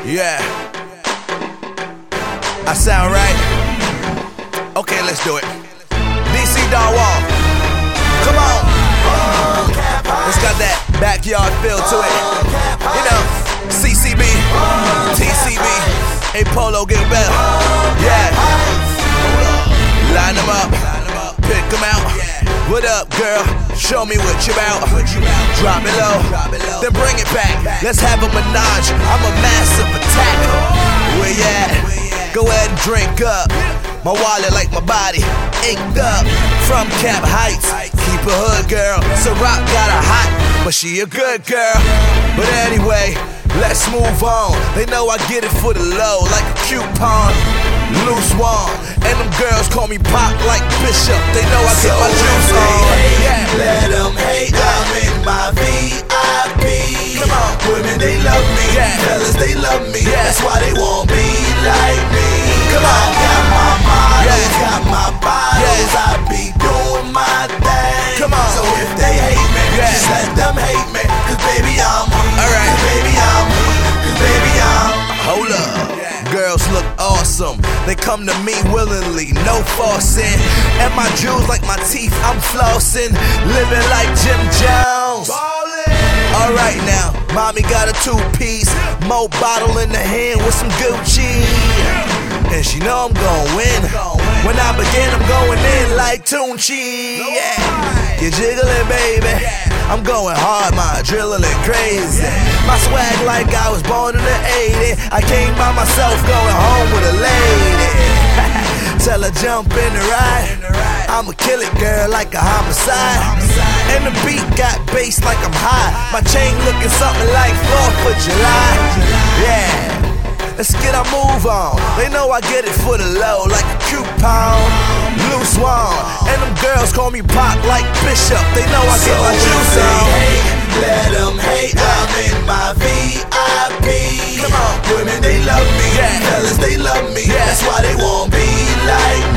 Yeah. I sound right? Okay, let's do it. DC Darwall. Come on. It's got that backyard feel to it. You know, CCB, TCB, A Polo get better. Yeah. Line them up, pick them out. What up, girl? Show me what you about. Drop it low, then bring it back. Let's have a menage. I'm a massive attack. Where you at? Go ahead and drink up. My wallet like my body, inked up. From Cap Heights, keep a hood girl. Ciroc got a hot, but she a good girl. But anyway, let's move on. They know I get it for the low, like a coupon. Loose one, and them girls call me Pop like Bishop. They know I get my juice on. Yeah. Let them hate, I'm in my VIP. Come on, women they love me, fellas they love me. That's why they won't be like me. Come on, got my models, got my bottles. I be doing my thing. Come on. So if they hate me, just let them hate me. Cause baby I'm alright. Cause baby I'm Cause baby I'm Hold up. Girls look awesome, they come to me willingly, no forcing. And my jewels like my teeth, I'm flossing. Living like Jim Jones. Alright now, mommy got a two-piece, more bottle in the hand with some Gucci. And she know I'm gon' win. When I begin, I'm going in like Tunchi. Yeah. You're jiggling, baby. I'm going hard, my adrenaline crazy. My swag like I was born in the 80s. I came by myself, going home with a lady. Tell her jump in the ride. I'ma kill it, girl, like a homicide. And the beat got bass like I'm high. My chain looking something like 4th of July. Yeah. Let's get our move on. They know I get it for the low, like a coupon. Loose one, and them girls call me Pop like Bishop. They know I get my juice on. Let them hate, I'm in my VIP. Come on, women they love me, fellas they love me. That's why they won't be like me.